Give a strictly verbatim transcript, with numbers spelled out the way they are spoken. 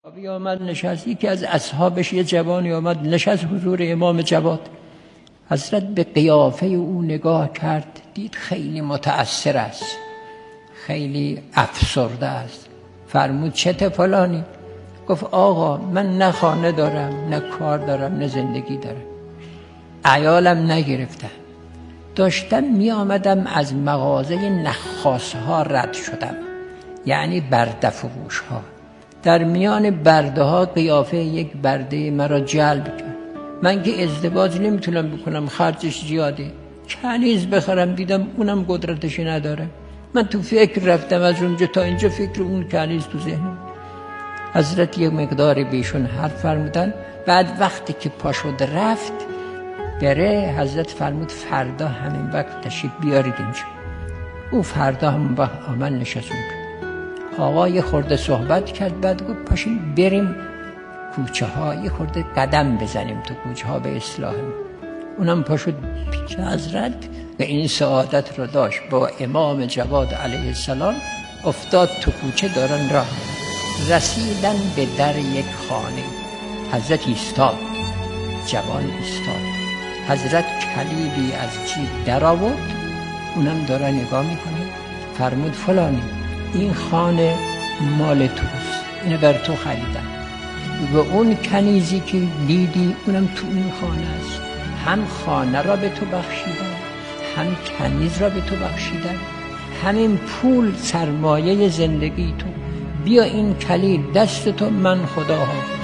صحابی آمد نشست، یکی از اصحابش یه جوانی آمد نشست حضور امام جواد. حضرت به قیافه او نگاه کرد، دید خیلی متأثر است، خیلی افسرده است. فرمود چته فلانی؟ گفت آقا من نه خانه دارم، نه کار دارم، نه زندگی دارم، عیالم نگرفتم، داشتم می آمدم از مغازه نخاس ها رد شدم، یعنی بردف و گوش ها. در میان برده ها قیافه یک برده مرا جلب کرد. من که ازدواج نمیتونم بکنم، خرجش زیاده، کنیز بخرم، دیدم اونم قدرتش نداره. من تو فکر رفتم از اونجا تا اینجا، فکر اون کنیز تو ذهنم. حضرت یک مقدار بیشون حرف فرمودن. بعد وقتی که پا شد رفت بره، حضرت فرمود فردا همین وقت تشریف بیارید اینجا. او فردا همون وقت آمد نشست اونجا. آقا یه خورده صحبت کرد، بعد گفت پاشیم بریم کوچه ها یه خورده قدم بزنیم تو کوچه ها به اصلاح. اونم پاشد پیش حضرت و این سعادت رو داشت، با امام جواد علیه السلام افتاد تو کوچه، دارن راه رسیدن به در یک خانه. حضرت ایستاد، جوان ایستاد، حضرت کلیدی از جیب در آورد، اونم داره نگاه میکنه. فرمود فلانی این خانه مال توست، اینو بر تو خریدم، و اون کنیزی که دیدی اونم تو این خانه است. هم خانه را به تو بخشیدم، هم کنیز را به تو بخشیدم، همین پول سرمایه زندگی تو. بیا این کلید دست تو، من خدا ها